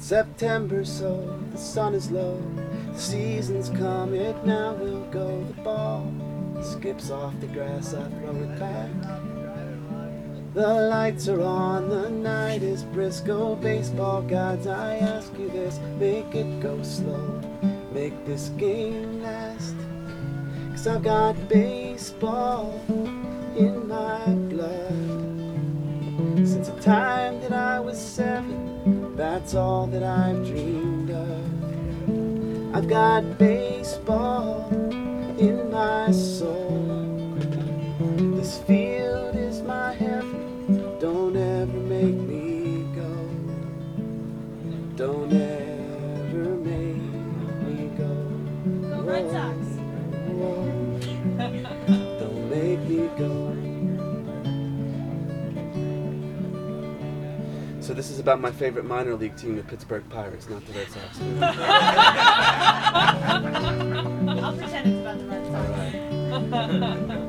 September, so the sun is low. The season's come, it now will go. The ball skips off the grass, I throw it back. The lights are on, the night is brisk. Oh, baseball gods, I ask you this, make it go slow, make this game last. 'Cause I've got baseball in my blood. Since the time that I was 7, that's all that I've dreamed of. I've got baseball in my soul. This field is my heaven, don't ever make me go. Don't ever make me go. Go Red Sox. Don't make me go. So this is about my favorite minor league team, the Pittsburgh Pirates, not the Red Sox. I'll pretend it's about the Red Sox.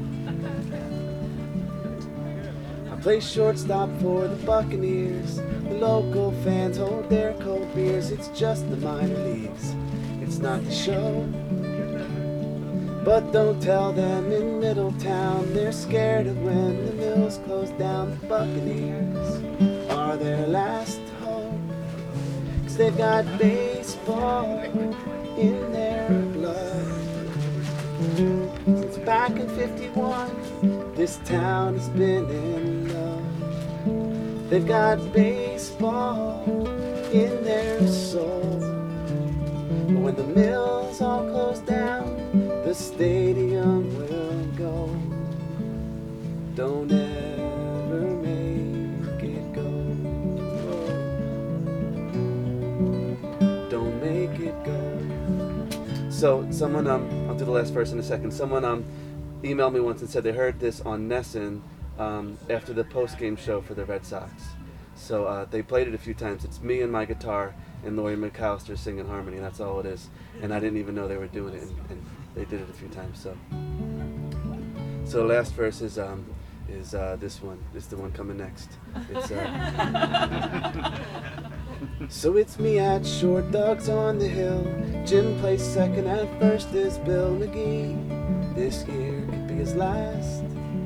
I play shortstop for the Buccaneers. The local fans hold their cold beers. It's just the minor leagues, it's not the show. But don't tell them in Middletown, they're scared of when the mills close down. The Buccaneers are their last hope, 'cause they've got baseball in their blood. Since back in 51, this town has been in love. They've got baseball in their soul. But when the mills all close down, the stadium will go. Don't ever make it go. Don't make it go. So someone, I'll do the last verse in a second. Someone emailed me once and said they heard this on Nesson after the post-game show for the Red Sox. So they played it a few times. It's me and my guitar and Laurie McAllister singing harmony. That's all it is. And I didn't even know they were doing it, and they did it a few times. So the last verse is this one. It's the one coming next. It's so it's me at short, Doug's on the hill. Jim plays second, at first is Bill McGee. This year could be his last.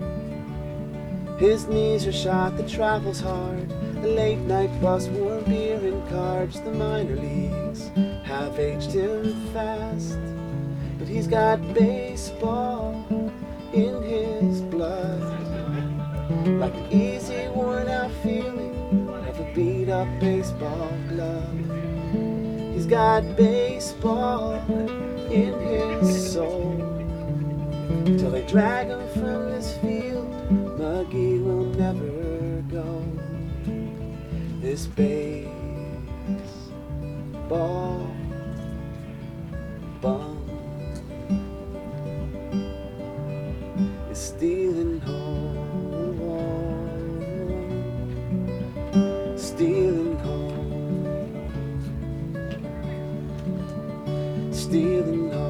His knees are shot, the travel's hard. A late night bus, warm beer and cards. The minor leagues have aged him fast, but he's got baseball in his blood. Like an easy worn out feeling of a beat up baseball glove. He's got baseball in his soul. Till they drag him from this field, Muggy will never go. This baseball bum is stealing home, stealing home, stealing home.